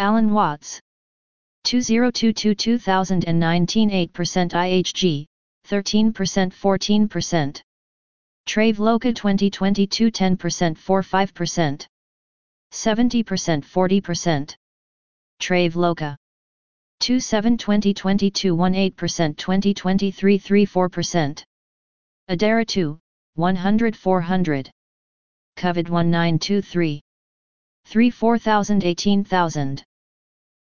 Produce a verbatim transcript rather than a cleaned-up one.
Alan Watts. two thousand twenty-two to two thousand nineteen eight percent I H G, thirteen percent fourteen percent. Traveloka twenty twenty-two ten percent forty-five percent. seventy percent forty percent. Traveloka. twenty-seven twenty twenty-two eighteen percent twenty twenty-three thirty-four percent. Adara two, one hundred four hundred. COVID nineteen twenty-three. three four thousand eighteen thousand.